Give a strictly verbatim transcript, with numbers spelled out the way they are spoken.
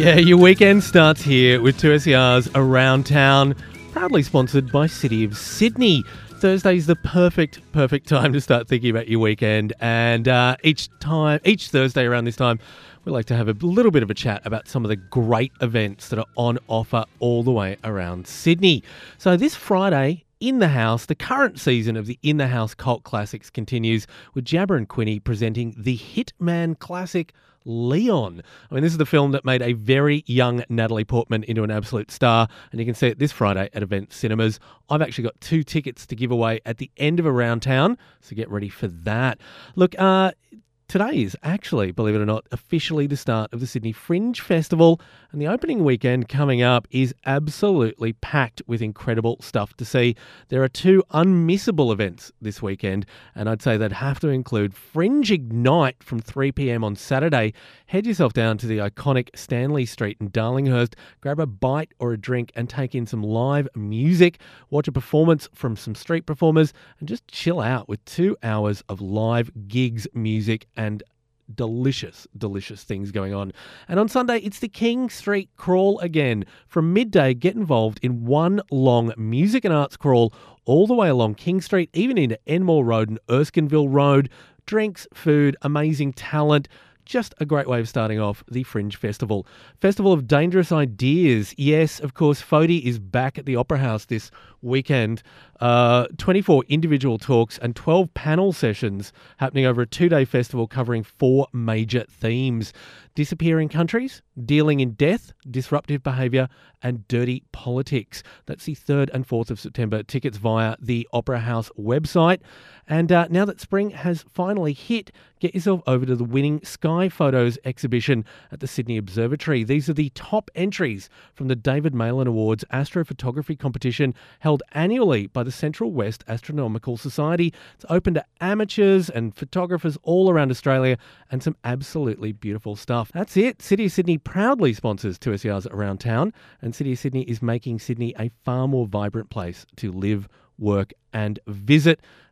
Yeah, your weekend starts here with two S E Rs Around Town, proudly sponsored by City of Sydney. Thursday's the perfect, perfect time to start thinking about your weekend. And uh, each time, each Thursday around this time, we like to have a little bit of a chat about some of the great events that are on offer all the way around Sydney. So this Friday, In the House, the current season of the In the House Cult Classics continues with Jabber and Quinny presenting the Hitman classic Leon. I mean, this is the film that made a very young Natalie Portman into an absolute star, and you can see it this Friday at Event Cinemas. I've actually got two tickets to give away at the end of Around Town, so get ready for that. Look, uh... today is actually, believe it or not, officially the start of the Sydney Fringe Festival, and the opening weekend coming up is absolutely packed with incredible stuff to see. There are two unmissable events this weekend, and I'd say they'd have to include Fringe Ignite from three p.m. on Saturday. Head yourself down to the iconic Stanley Street in Darlinghurst, grab a bite or a drink and take in some live music, watch a performance from some street performers, and just chill out with two hours of live gigs, music, and delicious, delicious things going on. And on Sunday, it's the King Street Crawl again. From midday, get involved in one long music and arts crawl all the way along King Street, even into Enmore Road and Erskineville Road. Drinks, food, amazing talent. Just a great way of starting off the Fringe Festival. Festival of Dangerous Ideas. Yes, of course, Fody is back at the Opera House this weekend. Uh, twenty-four individual talks and twelve panel sessions happening over a two-day festival covering four major themes. Disappearing countries, dealing in death, disruptive behaviour, and dirty politics. That's the third and fourth of September. Tickets via the Opera House website. And uh, now that spring has finally hit, get yourself over to the Winning Sky Photos exhibition at the Sydney Observatory. These are the top entries from the David Malan Awards astrophotography competition held annually by the Central West Astronomical Society. It's open to amateurs and photographers all around Australia, and some absolutely beautiful stuff. That's it. City of Sydney proudly sponsors two S E Rs Around Town, and City of Sydney is making Sydney a far more vibrant place to live, work and visit.